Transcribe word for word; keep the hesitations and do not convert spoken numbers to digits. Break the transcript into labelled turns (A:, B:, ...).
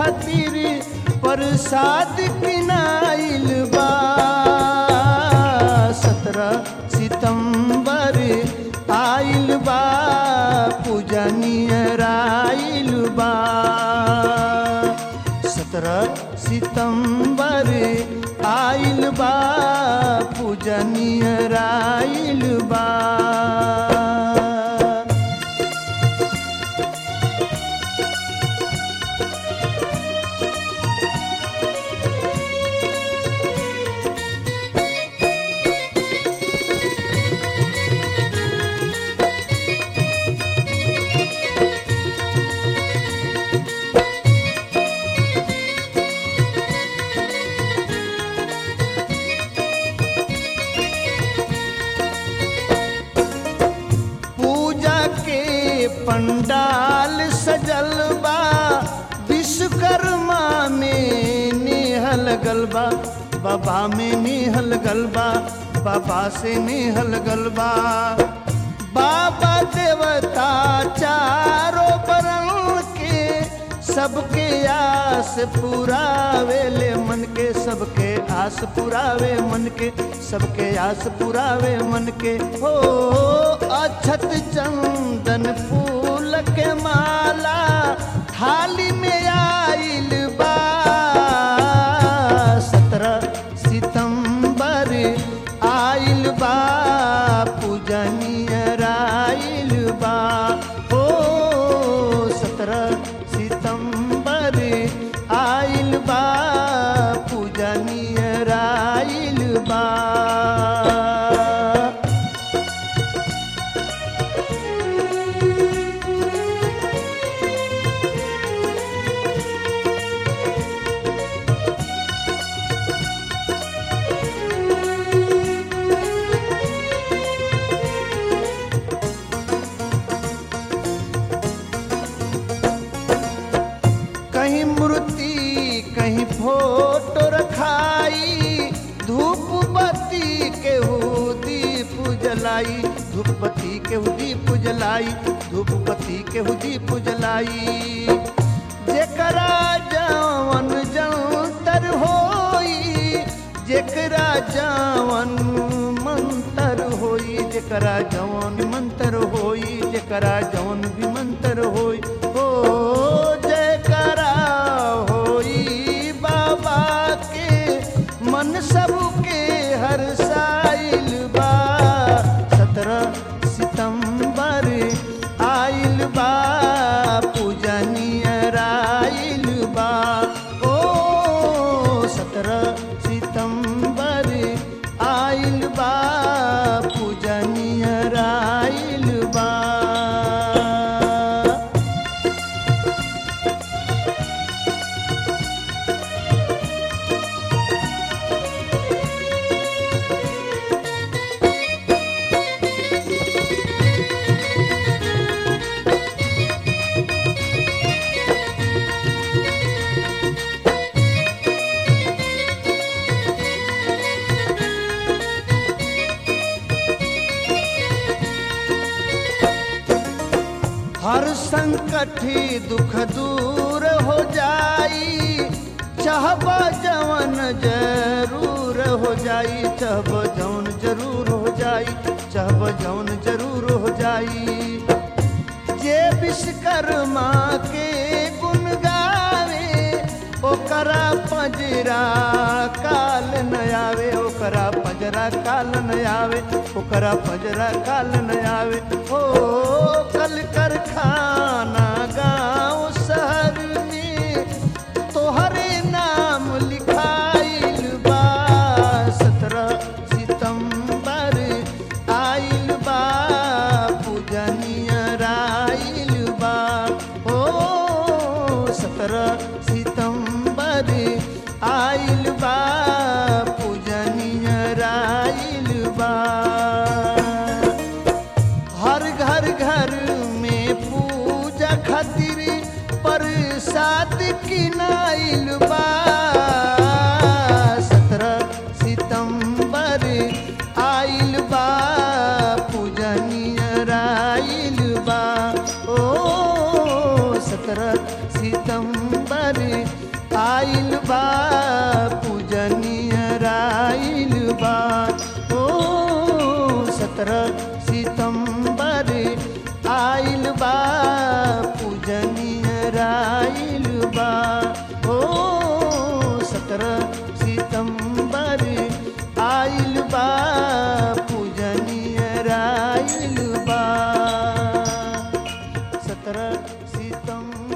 A: खातिर प्रसाद किनाइल बा। सत्रह सितंबर आइल बा पूजा नियर आइल बा। सत्रह सितंबर आइल बा पूजा नियर आइल बा। पंडाल सजल बा विश्वकर्मा में नेहल गलबा। बाबा में नेहल गलबा, बाबा से नेहल गलबा। बाबा देवता चारों बरन के सबके आस पुरावेले मन के। सबके आस पुरावे मन के, सबके आस पुरावे मन के। हो अक्षत चंदन फूल के माला थाली में आइल बा। सत्रह सितंबर आइल बा पूजा नियर आइल बा। हो सत्रह सितंबर आइल बा पूजा नियर आइल बा। कहीं मूर्ति कहीं फोटो रखाई, धूप बत्ती केहू दीप जलाई। धूप बत्ती केहू दीप जलाई, धूप बत्ती केहू दीप जलाई। जेकरा जवन जंतर होई, जेकरा जवन मंतर होई। जेकरा जवन मंतर होई, जेकरा जवन भी मंतर होई। हो जेकरा होई बाबा के मन सबके हर साइल बा। सत्रह सितंबर आइल बा पूजा नियर आइल बा। ओ सत्रह सितंबर आइल बा पूजा नियर आइल बा। हर संकट दुख दूर हो जाई, चाहबा जवन जरूर हो जाई। चाहबा जवन जरूर हो जाई, चाहबा जवन जरूर हो जाई। जे विश्वकर्मा के गुण गावे, ओकरा पजरा काल न आवे। ओकरा पजरा काल न आवे, ओकरा पजरा काल न आवे। हो कल कारखाना गाँव शहर में तोहरे नाम लिखाइल बा। सत्रह सितंबर आइल बा पूजा नियर आइल बा। हो सत्रह सितंबर आइल बा पूजा नियर आइल बा। हर घर घर में पूजा खातिर प्रसाद किनाइल बा। सत्रह सितंबर आइल बा पूजा नियर आइल बा। ओ सत्रह सितंबर बा पूजनीय राइल बा। सत्रह सितंबर